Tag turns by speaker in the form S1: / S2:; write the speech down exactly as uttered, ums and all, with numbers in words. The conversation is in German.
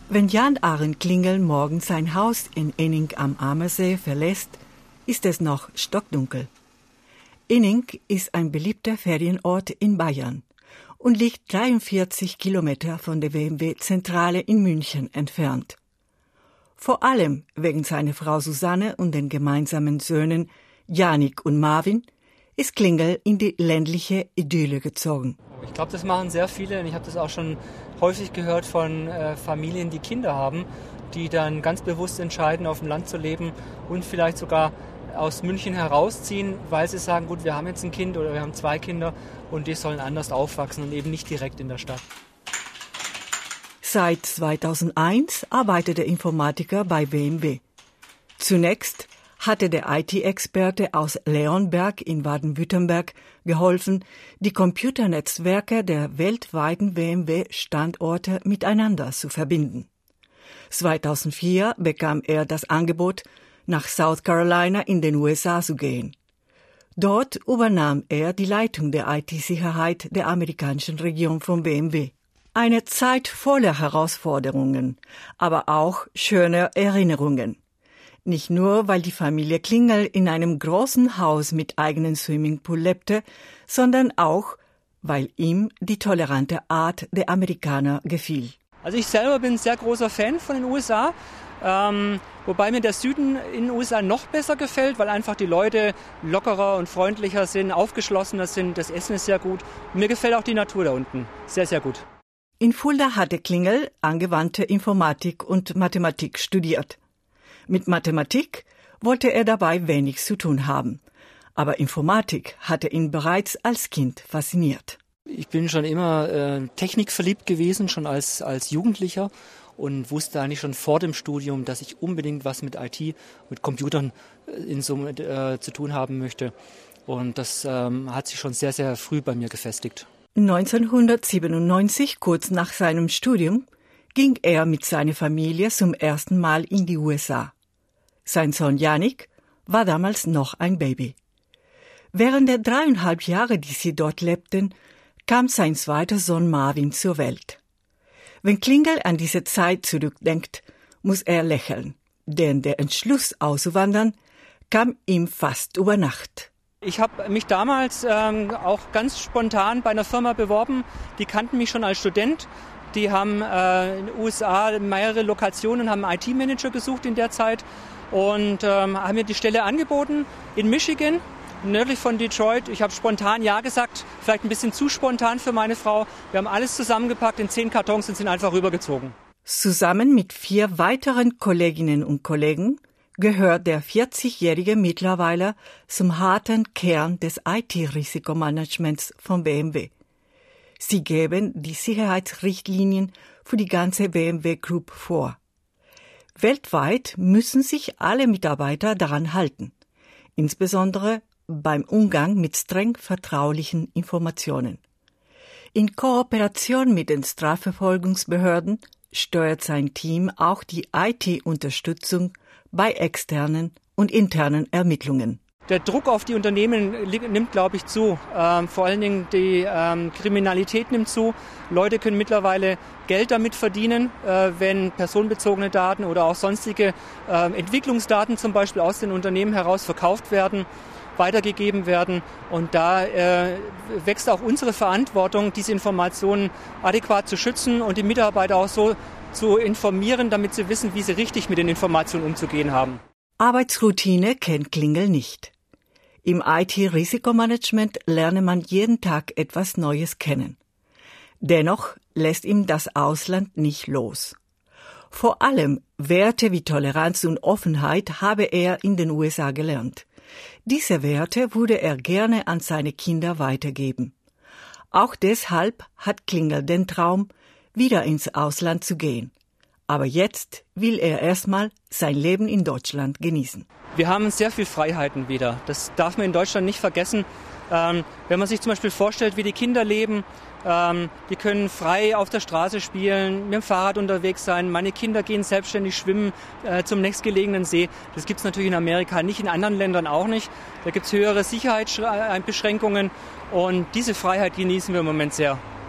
S1: Wenn Jan Arend Klingel morgens sein Haus in Inning am Ammersee verlässt, ist es noch stockdunkel. Inning ist ein beliebter Ferienort in Bayern und liegt dreiundvierzig Kilometer von der W M W-Zentrale in München entfernt. Vor allem wegen seiner Frau Susanne und den gemeinsamen Söhnen Janik und Marvin ist Klingel in die ländliche Idylle gezogen.
S2: Ich glaube, das machen sehr viele und ich habe das auch schon häufig gehört von äh, Familien, die Kinder haben, die dann ganz bewusst entscheiden, auf dem Land zu leben und vielleicht sogar aus München herausziehen, weil sie sagen, gut, wir haben jetzt ein Kind oder wir haben zwei Kinder und die sollen anders aufwachsen und eben nicht direkt in der Stadt.
S1: Seit zweitausendeins arbeitet der Informatiker bei W M W. Zunächst hatte der I T-Experte aus Leonberg in Baden-Württemberg geholfen, die Computernetzwerke der weltweiten W M W-Standorte miteinander zu verbinden. zweitausendvier bekam er das Angebot, nach South Carolina in den U S A zu gehen. Dort übernahm er die Leitung der I T-Sicherheit der amerikanischen Region von W M W. Eine Zeit voller Herausforderungen, aber auch schöner Erinnerungen. Nicht nur, weil die Familie Klingel in einem großen Haus mit eigenem Swimmingpool lebte, sondern auch, weil ihm die tolerante Art der Amerikaner gefiel.
S2: Also ich selber bin ein sehr großer Fan von den U S A, ähm, wobei mir der Süden in den U S A noch besser gefällt, weil einfach die Leute lockerer und freundlicher sind, aufgeschlossener sind, das Essen ist sehr gut. Und mir gefällt auch die Natur da unten sehr, sehr gut.
S1: In Fulda hatte Klingel angewandte Informatik und Mathematik studiert. Mit Mathematik wollte er dabei wenig zu tun haben, aber Informatik hatte ihn bereits als Kind fasziniert.
S2: Ich bin schon immer äh, technikverliebt gewesen, schon als, als Jugendlicher und wusste eigentlich schon vor dem Studium, dass ich unbedingt was mit I T, mit Computern in Summe äh, zu tun haben möchte. Und das ähm, hat sich schon sehr, sehr früh bei mir gefestigt.
S1: neunzehnhundertsiebenundneunzig, kurz nach seinem Studium, ging er mit seiner Familie zum ersten Mal in die U S A. Sein Sohn Janik war damals noch ein Baby. Während der dreieinhalb Jahre, die sie dort lebten, kam sein zweiter Sohn Marvin zur Welt. Wenn Klingel an diese Zeit zurückdenkt, muss er lächeln, denn der Entschluss auszuwandern kam ihm fast über Nacht.
S2: Ich habe mich damals ähm, auch ganz spontan bei einer Firma beworben, die kannten mich schon als Student. Die haben äh, in den U S A mehrere Lokationen und haben einen I T-Manager gesucht in der Zeit und ähm, haben mir die Stelle angeboten in Michigan, nördlich von Detroit. Ich habe spontan Ja gesagt, vielleicht ein bisschen zu spontan für meine Frau. Wir haben alles zusammengepackt in zehn Kartons und sind einfach rübergezogen.
S1: Zusammen mit vier weiteren Kolleginnen und Kollegen gehört der vierzigjährige mittlerweile zum harten Kern des I T-Risikomanagements von W M W. Sie geben die Sicherheitsrichtlinien für die ganze W M W Group vor. Weltweit müssen sich alle Mitarbeiter daran halten, insbesondere beim Umgang mit streng vertraulichen Informationen. In Kooperation mit den Strafverfolgungsbehörden steuert sein Team auch die I T-Unterstützung bei externen und internen Ermittlungen.
S2: Der Druck auf die Unternehmen nimmt, glaube ich, zu. Ähm, vor allen Dingen die ähm, Kriminalität nimmt zu. Leute können mittlerweile Geld damit verdienen, äh, wenn personenbezogene Daten oder auch sonstige äh, Entwicklungsdaten zum Beispiel aus den Unternehmen heraus verkauft werden, weitergegeben werden. Und da äh, wächst auch unsere Verantwortung, diese Informationen adäquat zu schützen und die Mitarbeiter auch so zu informieren, damit sie wissen, wie sie richtig mit den Informationen umzugehen haben.
S1: Arbeitsroutine kennt Klingel nicht. Im I T-Risikomanagement lerne man jeden Tag etwas Neues kennen. Dennoch lässt ihm das Ausland nicht los. Vor allem Werte wie Toleranz und Offenheit habe er in den U S A gelernt. Diese Werte würde er gerne an seine Kinder weitergeben. Auch deshalb hat Klingel den Traum, wieder ins Ausland zu gehen. Aber jetzt will er erstmal sein Leben in Deutschland genießen.
S2: Wir haben sehr viel Freiheiten wieder. Das darf man in Deutschland nicht vergessen. Ähm, wenn man sich zum Beispiel vorstellt, wie die Kinder leben, ähm, die können frei auf der Straße spielen, mit dem Fahrrad unterwegs sein. Meine Kinder gehen selbstständig schwimmen äh, zum nächstgelegenen See. Das gibt es natürlich in Amerika nicht, in anderen Ländern auch nicht. Da gibt es höhere Sicherheitsbeschränkungen und diese Freiheit genießen wir im Moment sehr.